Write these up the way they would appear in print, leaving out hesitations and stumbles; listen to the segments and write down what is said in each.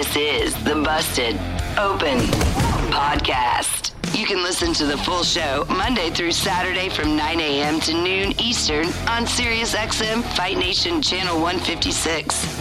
This is the Busted Open Podcast. You can listen to the full show Monday through Saturday from 9 a.m. to noon Eastern on SiriusXM Fight Nation Channel 156.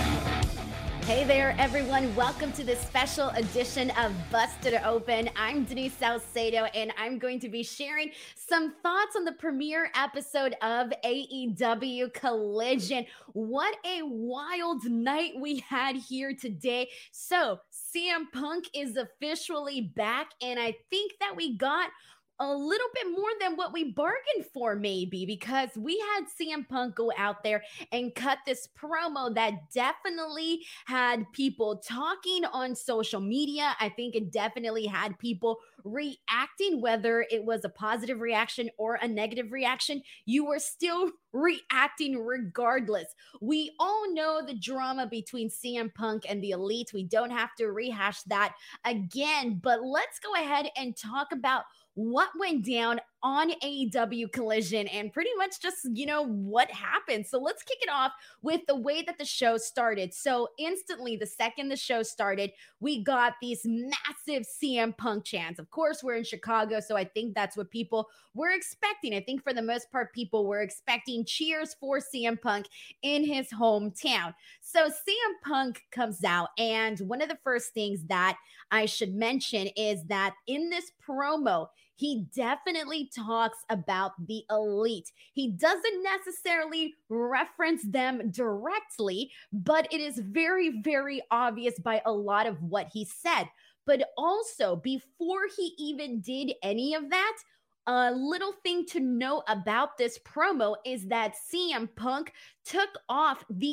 Hey there, everyone. Welcome to this special edition of Busted Open. I'm Denise Salcedo, and I'm going to be sharing some thoughts on the premiere episode of AEW Collision. What a wild night we had here today. So, CM Punk is officially back, and I think that we got a little bit more than what we bargained for, maybe, because we had CM Punk go out there and cut this promo that definitely had people talking on social media. I think it definitely had people reacting, whether it was a positive reaction or a negative reaction. You were still reacting regardless. We all know the drama between CM Punk and the Elite. We don't have to rehash that again, but let's go ahead and talk about what went down on AEW Collision and pretty much just, what happened. So let's kick it off with the way that the show started. So instantly, the second the show started, we got these massive CM Punk chants. Of course, we're in Chicago, so I think that's what people were expecting. I think for the most part, people were expecting cheers for CM Punk in his hometown. So CM Punk comes out, and one of the first things that I should mention is that in this promo, he definitely talks about the Elite. He doesn't necessarily reference them directly, but it is very, very obvious by a lot of what he said. But also, before he even did any of that, a little thing to know about this promo is that CM Punk took off the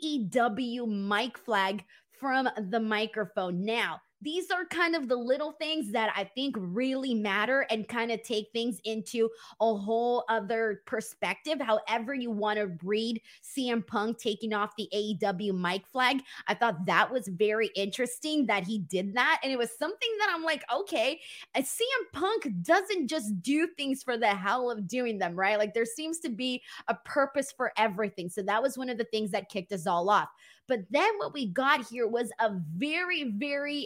AEW mic flag from the microphone. Now, these are kind of the little things that I think really matter and kind of take things into a whole other perspective. However you want to read CM Punk taking off the AEW mic flag, I thought that was very interesting that he did that. And it was something that I'm like, okay, CM Punk doesn't just do things for the hell of doing them, right? Like there seems to be a purpose for everything. So that was one of the things that kicked us all off. But then what we got here was a very, very,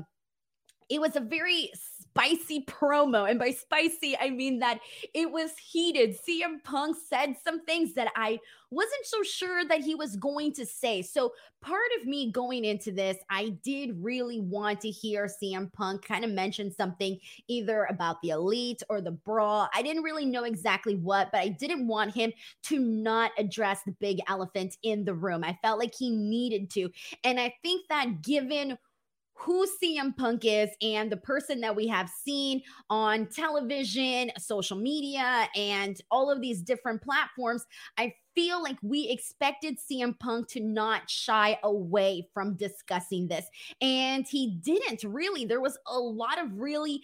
it was a very spicy promo. And by spicy, I mean that it was heated. CM Punk said some things that I wasn't so sure that he was going to say. So part of me going into this, I did really want to hear CM Punk kind of mention something either about the Elite or the Brawl. I didn't really know exactly what, but I didn't want him to not address the big elephant in the room. I felt like he needed to. And I think that given who CM Punk is and the person that we have seen on television, social media, and all of these different platforms, I feel like we expected CM Punk to not shy away from discussing this. And he didn't really. There was a lot of really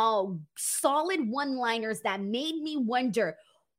solid one-liners that made me wonder.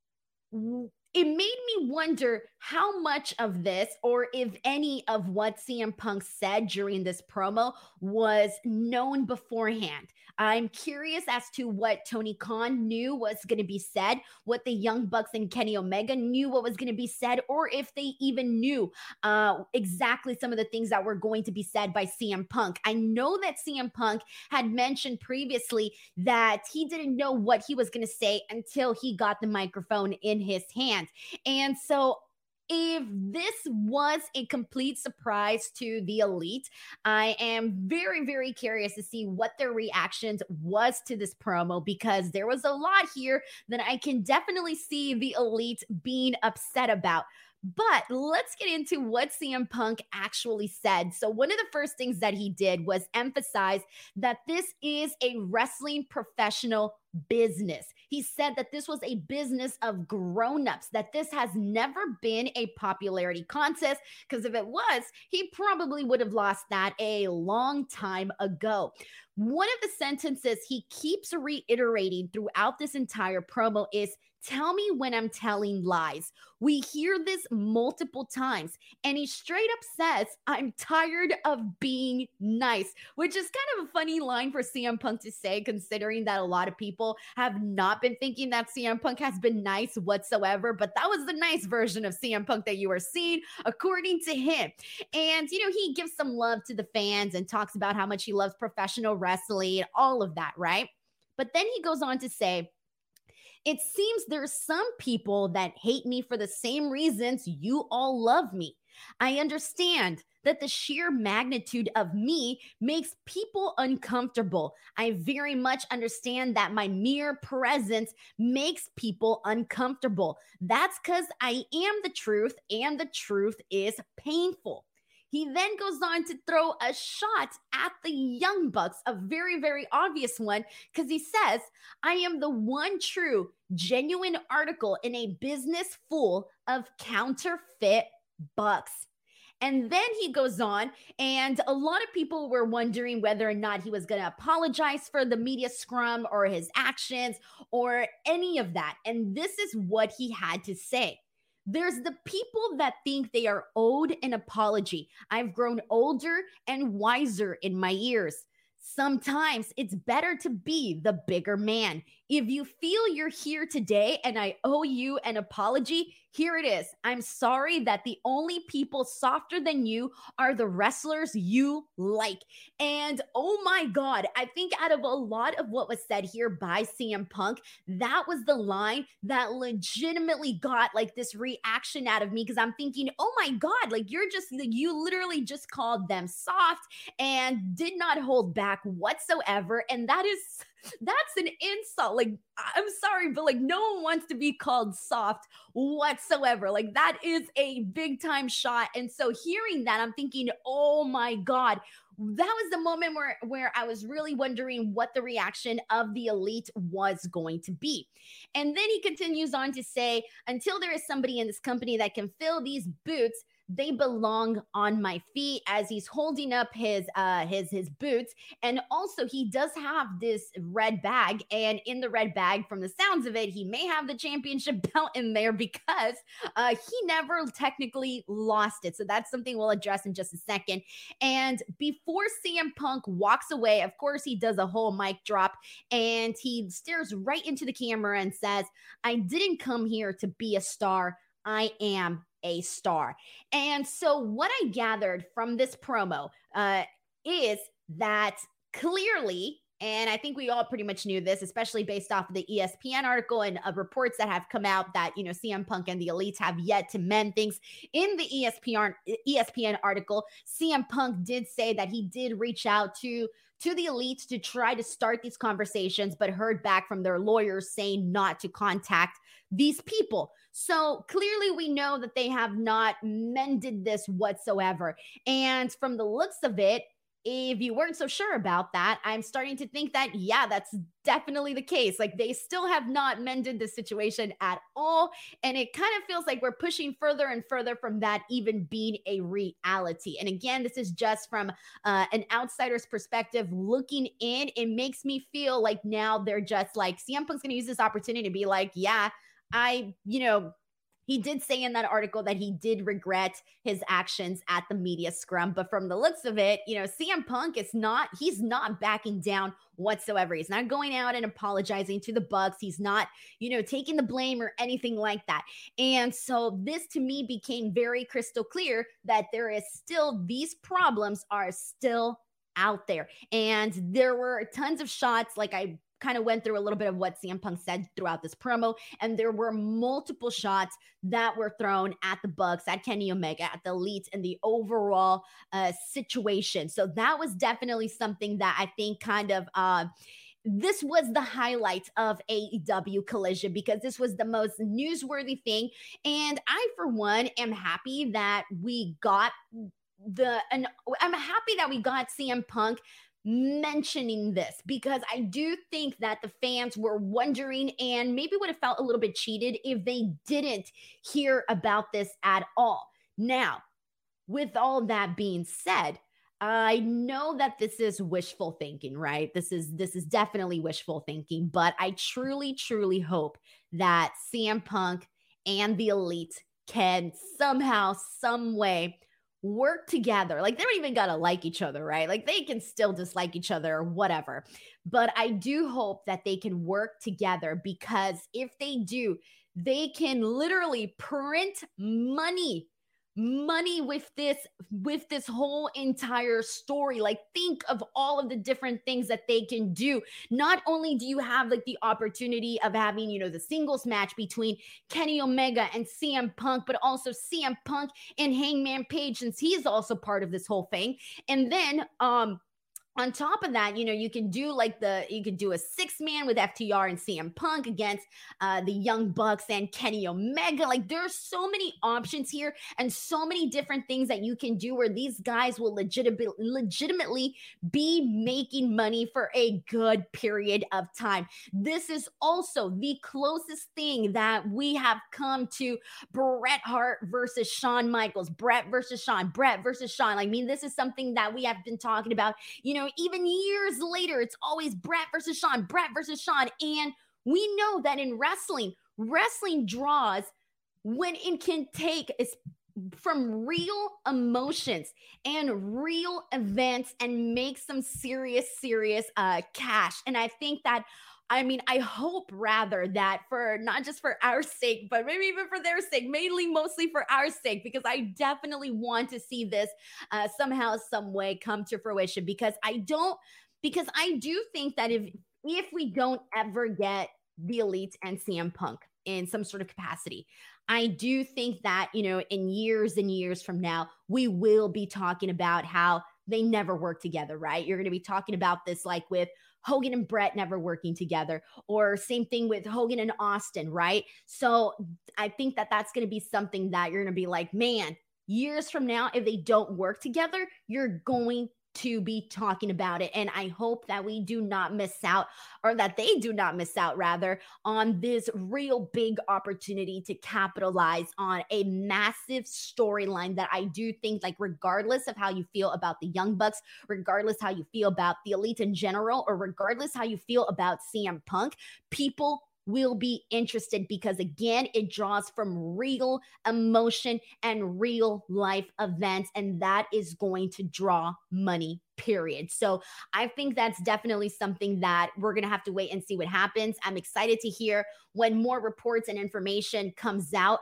It made me wonder how much of this, or if any of what CM Punk said during this promo, was known beforehand. I'm curious as to what Tony Khan knew was going to be said, what the Young Bucks and Kenny Omega knew what was going to be said, or if they even knew exactly some of the things that were going to be said by CM Punk. I know that CM Punk had mentioned previously that he didn't know what he was going to say until he got the microphone in his hand. And so if this was a complete surprise to the Elite, I am very, very curious to see what their reactions was to this promo, because there was a lot here that I can definitely see the Elite being upset about. But let's get into what CM Punk actually said. So one of the first things that he did was emphasize that this is a wrestling professional business. He said that this was a business of grown-ups, that this has never been a popularity contest, because if it was, he probably would have lost that a long time ago. One of the sentences he keeps reiterating throughout this entire promo is tell me when I'm telling lies. We hear this multiple times, and he straight up says, I'm tired of being nice, which is kind of a funny line for CM Punk to say, considering that a lot of people have not been thinking that CM Punk has been nice whatsoever. But that was the nice version of CM Punk that you were seeing, according to him. And, he gives some love to the fans and talks about how much he loves professional wrestling, all of that, right? But then he goes on to say, it seems there's some people that hate me for the same reasons you all love me. I understand that the sheer magnitude of me makes people uncomfortable. I very much understand that my mere presence makes people uncomfortable. That's because I am the truth, and the truth is painful. He then goes on to throw a shot at the Young Bucks, a very, very obvious one, because he says, I am the one true, genuine article in a business full of counterfeit bucks. And then he goes on, and a lot of people were wondering whether or not he was going to apologize for the media scrum or his actions or any of that. And this is what he had to say. There's the people that think they are owed an apology. I've grown older and wiser in my years. Sometimes it's better to be the bigger man. If you feel you're here today and I owe you an apology, here it is. I'm sorry that the only people softer than you are the wrestlers you like. And oh my God, I think out of a lot of what was said here by CM Punk, that was the line that legitimately got like this reaction out of me, because I'm thinking, oh my God, like you literally just called them soft and did not hold back whatsoever. And that's an insult. Like, I'm sorry, but like no one wants to be called soft whatsoever. Like that is a big time shot. And so hearing that, I'm thinking, oh my God, that was the moment where I was really wondering what the reaction of the Elite was going to be. And then he continues on to say, until there is somebody in this company that can fill these boots, they belong on my feet, as he's holding up his boots. And also he does have this red bag, and in the red bag, from the sounds of it, he may have the championship belt in there because he never technically lost it. So that's something we'll address in just a second. And before CM Punk walks away, of course, he does a whole mic drop, and he stares right into the camera and says, I didn't come here to be a star. I am a star. And so what I gathered from this promo is that clearly, and I think we all pretty much knew this, especially based off of the ESPN article and reports that have come out that, CM Punk and the Elites have yet to mend things. In the ESPN article, CM Punk did say that he did reach out to the Elites to try to start these conversations, but heard back from their lawyers saying not to contact these people. So clearly we know that they have not mended this whatsoever. And from the looks of it, if you weren't so sure about that, I'm starting to think that, yeah, that's definitely the case. Like they still have not mended the situation at all. And it kind of feels like we're pushing further and further from that even being a reality. And again, this is just from an outsider's perspective looking in. It makes me feel like now they're just like, CM Punk's going to use this opportunity to be like, yeah, he did say in that article that he did regret his actions at the media scrum, but from the looks of it, CM Punk he's not backing down whatsoever. He's not going out and apologizing to the Bucks. He's not, taking the blame or anything like that. And so this to me became very crystal clear that these problems are still out there. And there were tons of shots, like I kind of went through a little bit of what CM Punk said throughout this promo, and there were multiple shots that were thrown at the Bucks, at Kenny Omega, at the Elite, and the overall situation. So that was definitely something that I think kind of this was the highlight of AEW Collision, because this was the most newsworthy thing. And I, for one, am happy that we got CM Punk mentioning this, because I do think that the fans were wondering and maybe would have felt a little bit cheated if they didn't hear about this at all. Now, with all that being said, I know that this is wishful thinking, right? This is definitely wishful thinking, but I truly, truly hope that CM Punk and the Elite can somehow, some way work together. Like they don't even gotta like each other, right? Like they can still dislike each other or whatever. But I do hope that they can work together because if they do, they can literally print money with this whole entire story. Like think of all of the different things that they can do. Not only do you have like the opportunity of having, the singles match between Kenny Omega and CM Punk, but also CM Punk and Hangman Page, since he's also part of this whole thing. And then on top of that, you can do you can do a 6-man with FTR and CM Punk against the Young Bucks and Kenny Omega. Like there's so many options here and so many different things that you can do where these guys will legitimately be making money for a good period of time. This is also the closest thing that we have come to Bret Hart versus Shawn Michaels, Bret versus Shawn. I mean, this is something that we have been talking about, even years later. It's always Bret versus Shawn. And we know that in wrestling draws when it can take from real emotions and real events and make some serious cash. And I think that, I hope rather that for not just for our sake, but maybe even for their sake, mostly for our sake, because I definitely want to see this somehow, some way come to fruition. Because I do think that if we don't ever get the Elite and CM Punk in some sort of capacity, I do think that, in years and years from now, we will be talking about how they never work together, right? You're going to be talking about this like with Hogan and Bret never working together, or same thing with Hogan and Austin, right? So I think that that's going to be something that you're going to be like, man, years from now, if they don't work together, you're going to be talking about it. And I hope that we do not miss out, or that they do not miss out rather, on this real big opportunity to capitalize on a massive storyline that I do think, like, regardless of how you feel about the Young Bucks, regardless how you feel about the Elite in general, or regardless how you feel about CM Punk, people will be interested because, again, it draws from real emotion and real life events, and that is going to draw money, period. So I think that's definitely something that we're going to have to wait and see what happens. I'm excited to hear when more reports and information comes out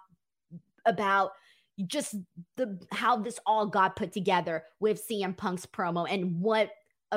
about just how this all got put together with CM Punk's promo, and what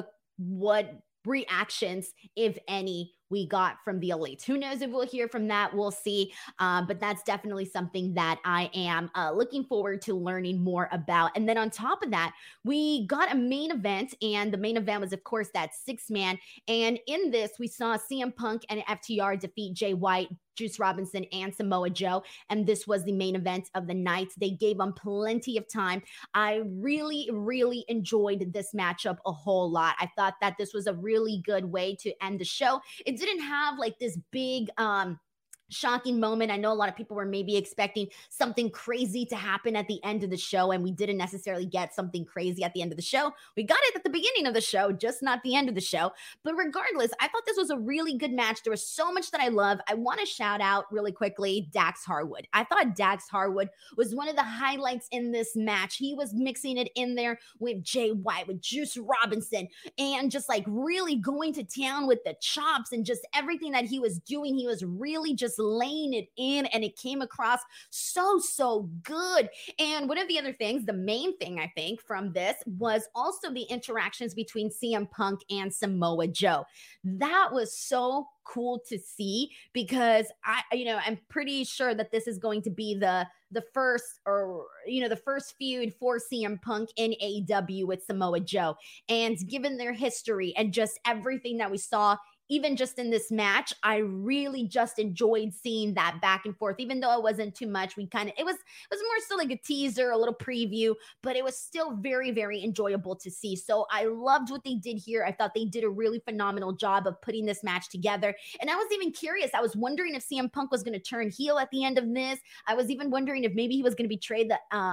reactions, if any, we got from the Elite. Who knows if we'll hear from that? We'll see. But that's definitely something that I am looking forward to learning more about. And then on top of that, we got a main event, and the main event was, of course, that 6-man. And in this, we saw CM Punk and FTR defeat Jay White, Juice Robinson, and Samoa Joe. And this was the main event of the night. They gave them plenty of time. I really, really enjoyed this matchup a whole lot. I thought that this was a really good way to end the show. It didn't have like this big shocking moment. I know a lot of people were maybe expecting something crazy to happen at the end of the show, and we didn't necessarily get something crazy at the end of the show. We got it at the beginning of the show, just not the end of the show. But regardless, I thought this was a really good match. There was so much that I love. I want to shout out really quickly Dax Harwood. I thought Dax Harwood was one of the highlights in this match. He was mixing it in there with Jay White, with Juice Robinson, and just like really going to town with the chops and just everything that he was doing. He was really just laying it in, and it came across so good. And one of the other things, the main thing I think from this, was also the interactions between CM Punk and Samoa Joe. That was so cool to see, because I'm pretty sure that this is going to be the first, or the first feud for CM Punk in AEW with Samoa Joe. And given their history and just everything that we saw even just in this match, I really just enjoyed seeing that back and forth, even though it wasn't too much. It was more so like a teaser, a little preview, but it was still very, very enjoyable to see. So I loved what they did here. I thought they did a really phenomenal job of putting this match together. And I was even curious. I was wondering if CM Punk was going to turn heel at the end of this. I was even wondering if maybe he was going to betray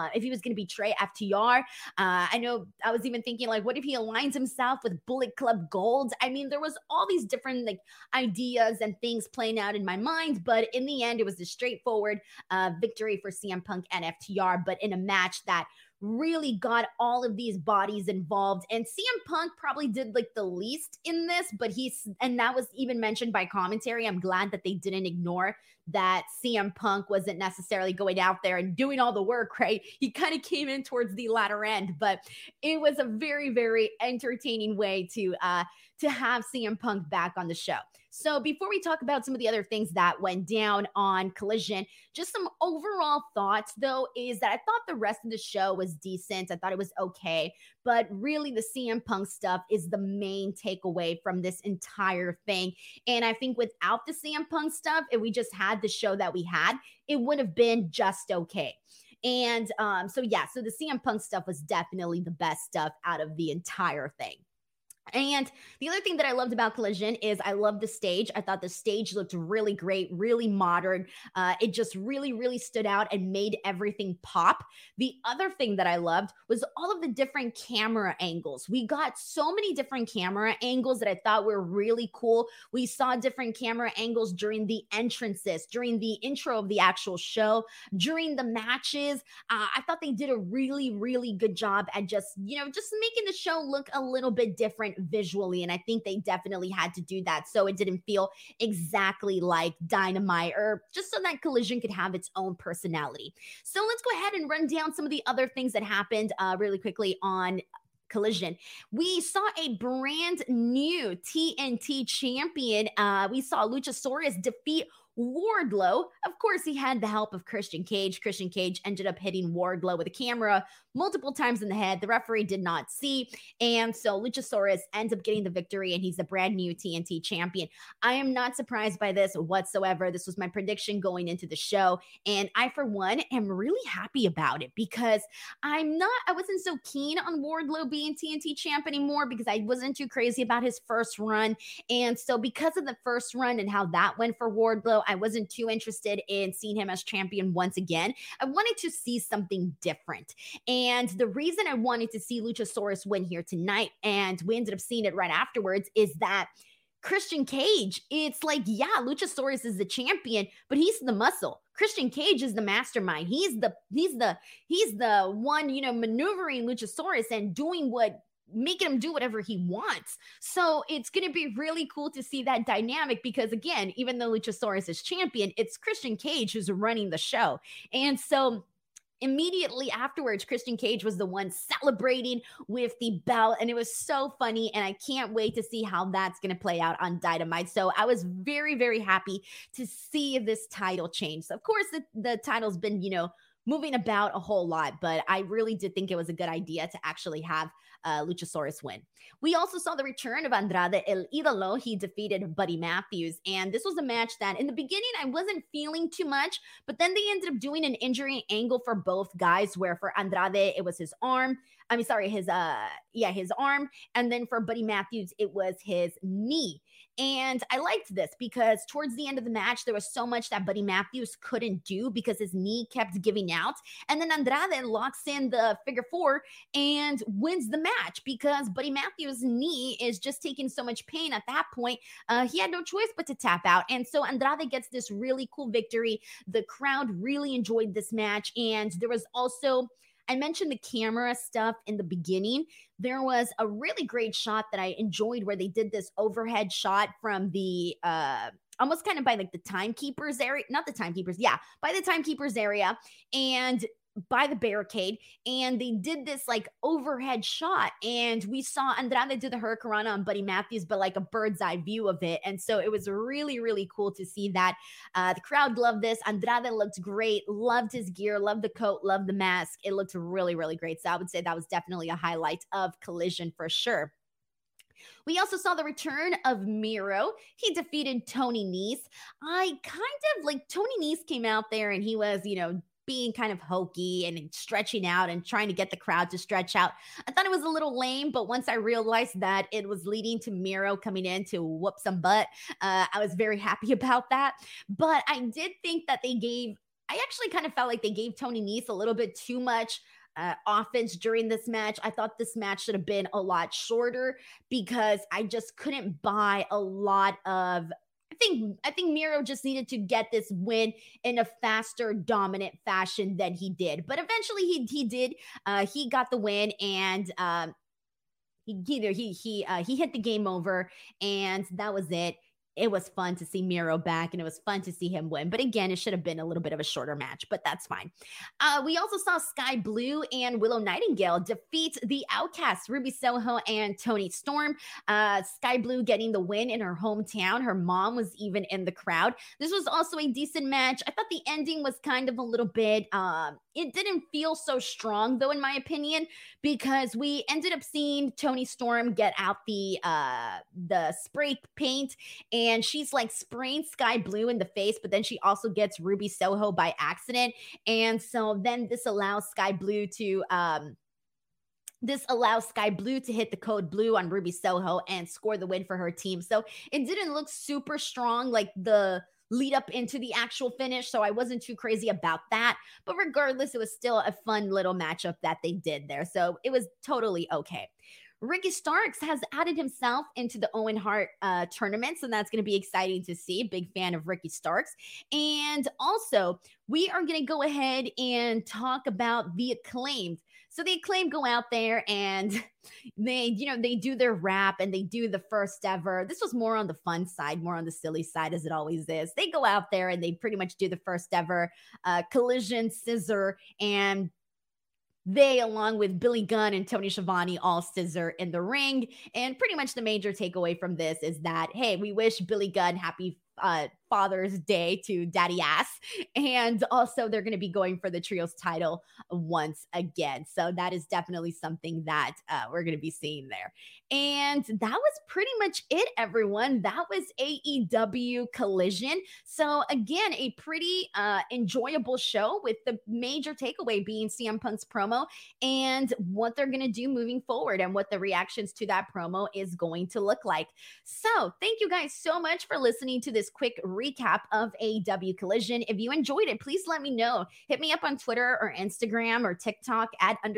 FTR. I know I was even thinking, like, what if he aligns himself with Bullet Club Gold? I mean, there was all these different like ideas and things playing out in my mind, but in the end, it was a straightforward victory for CM Punk and FTR, but in a match that really got all of these bodies involved. And CM Punk probably did like the least in this, but and that was even mentioned by commentary. I'm glad that they didn't ignore that CM Punk wasn't necessarily going out there and doing all the work, right? He kind of came in towards the latter end, but it was a very, very entertaining way to have CM Punk back on the show. So before we talk about some of the other things that went down on Collision, just some overall thoughts though, is that I thought the rest of the show was decent. I thought it was okay, but really the CM Punk stuff is the main takeaway from this entire thing. And I think without the CM Punk stuff, if we just had the show that we had, it would have been just okay. And so the CM Punk stuff was definitely the best stuff out of the entire thing. And the other thing that I loved about Collision is I loved the stage. I thought the stage looked really great, really modern. It just really, really stood out and made everything pop. The other thing that I loved was all of the different camera angles. We got so many different camera angles that I thought were really cool. We saw different camera angles during the entrances, during the intro of the actual show, during the matches. I thought they did a really, really good job at just making the show look a little bit different visually, and I think they definitely had to do that so it didn't feel exactly like Dynamite, or just so that Collision could have its own personality. So let's go ahead and run down some of the other things that happened really quickly on Collision. We saw a brand new TNT champion. We saw Luchasaurus defeat Wardlow. Of course, he had the help of Christian Cage. Christian Cage ended up hitting Wardlow with a camera multiple times in the head. The referee did not see. And so Luchasaurus ends up getting the victory, and he's the brand new TNT champion. I am not surprised by this whatsoever. This was my prediction going into the show. And I, for one, am really happy about it because I wasn't so keen on Wardlow being TNT champ anymore because I wasn't too crazy about his first run. And so because of the first run and how that went for Wardlow, I wasn't too interested in seeing him as champion once again. I wanted to see something different. And the reason I wanted to see Luchasaurus win here tonight, and we ended up seeing it right afterwards, is that Christian Cage, it's like, yeah, Luchasaurus is the champion, but he's the muscle. Christian Cage is the mastermind. He's the one, maneuvering Luchasaurus and making him do whatever he wants. So it's going to be really cool to see that dynamic because, again, even though Luchasaurus is champion, it's Christian Cage who's running the show. And so immediately afterwards, Christian Cage was the one celebrating with the belt, and it was so funny, and I can't wait to see how that's going to play out on Dynamite. So I was very, very happy to see this title change. So of course, the title's been, moving about a whole lot, but I really did think it was a good idea to actually have Luchasaurus win. We also saw the return of Andrade El Idolo. He defeated Buddy Matthews, and this was a match that in the beginning I wasn't feeling too much, but then they ended up doing an injury angle for both guys, where for Andrade it was his arm, his arm, and then for Buddy Matthews it was his knee. And I liked this because towards the end of the match, there was so much that Buddy Matthews couldn't do because his knee kept giving out. And then Andrade locks in the figure four and wins the match because Buddy Matthews' knee is just taking so much pain at that point. He had no choice but to tap out. And so Andrade gets this really cool victory. The crowd really enjoyed this match. And there was also, I mentioned the camera stuff in the beginning. There was a really great shot that I enjoyed where they did this overhead shot from the almost kind of by like the timekeepers area, not the timekeepers, by the timekeepers area and by the barricade, and they did this like overhead shot, and we saw Andrade do the Hurricanrana on Buddy Matthews, but like a bird's eye view of it. And so it was really, really cool to see that. The crowd loved this. Andrade looked great, loved his gear, loved the coat, loved the mask. It looked really, really great. So I would say that was definitely a highlight of Collision for sure. We also saw the return of Miro. He defeated Tony Nese. Tony Nese came out there and he was, being kind of hokey and stretching out and trying to get the crowd to stretch out. I thought it was a little lame, but once I realized that it was leading to Miro coming in to whoop some butt, I was very happy about that. But I did think that I actually kind of felt like they gave Tony Nese a little bit too much offense during this match. I thought this match should have been a lot shorter because I just couldn't buy a lot of I think Miro just needed to get this win in a faster, dominant fashion than he did. But eventually he did. He got the win, and he hit the game over, and that was it. It was fun to see Miro back, and it was fun to see him win. But again, it should have been a little bit of a shorter match, but that's fine. We also saw Sky Blue and Willow Nightingale defeat the Outcasts, Ruby Soho and Toni Storm. Sky Blue getting the win in her hometown. Her mom was even in the crowd. This was also a decent match. I thought the ending was kind of a little bit, it didn't feel so strong, though, in my opinion, because we ended up seeing Toni Storm get out the spray paint, and she's like spraying Sky Blue in the face, but then she also gets Ruby Soho by accident. And so then this allows Sky Blue to hit the code blue on Ruby Soho and score the win for her team. So it didn't look super strong like the lead up into the actual finish, so I wasn't too crazy about that. But regardless, it was still a fun little matchup that they did there. So it was totally okay. Ricky Starks has added himself into the Owen Hart tournament, so that's going to be exciting to see. Big fan of Ricky Starks. And also, we are going to go ahead and talk about the Acclaimed. So the Acclaimed go out there and they do their rap and they do the first ever. This was more on the fun side, more on the silly side, as it always is. They go out there and they pretty much do the first ever collision scissor, and they, along with Billy Gunn and Tony Schiavone, all scissor in the ring. And pretty much the major takeaway from this is that, hey, we wish Billy Gunn happy Father's Day to Daddy Ass. And also they're going to be going for the trios title once again. So that is definitely something that we're going to be seeing there. And that was pretty much it, everyone. That was AEW Collision. So again, a pretty enjoyable show, with the major takeaway being CM Punk's promo and what they're going to do moving forward and what the reactions to that promo is going to look like. So thank you guys so much for listening to this quick recap of AEW Collision. If you enjoyed it, please let me know. Hit me up on Twitter or Instagram or TikTok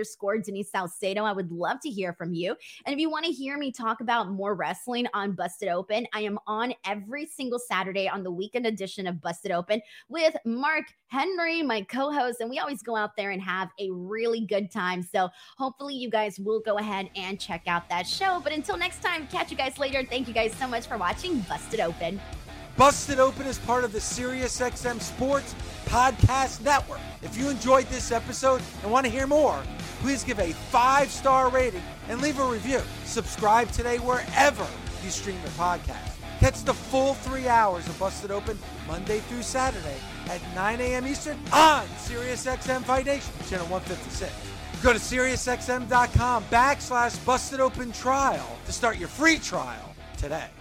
@ Denise Salcedo. I would love to hear from you. And if you want to hear me talk about more wrestling on Busted Open, I am on every single Saturday on the weekend edition of Busted Open with Mark Henry, my co-host, and we always go out there and have a really good time. So hopefully you guys will go ahead and check out that show. But until next time, catch you guys later. Thank you guys so much for watching Busted Open. Busted Open is part of the SiriusXM Sports Podcast Network. If you enjoyed this episode and want to hear more, please give a 5-star rating and leave a review. Subscribe today wherever you stream your podcast. Catch the full 3 hours of Busted Open Monday through Saturday at 9 a.m. Eastern on SiriusXM Fight Nation, channel 156. Go to SiriusXM.com /Busted Open Trial to start your free trial today.